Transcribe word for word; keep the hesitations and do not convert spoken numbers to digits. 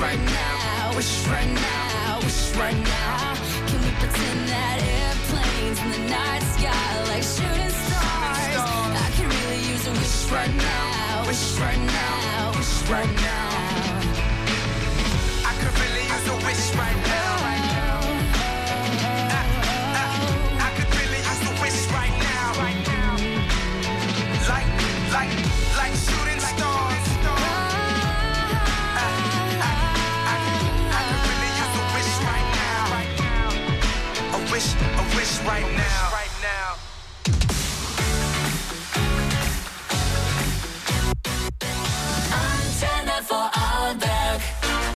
right now, wish right now, wish right now. Can we pretend that airplanes in the night sky like shooting stars? I can really use a wish right now, wish right now, wish right now. I could really use a wish right now. I, I, I could really use a wish right now. Like, like, like shooting stars. Wish, a wish right now. Right now.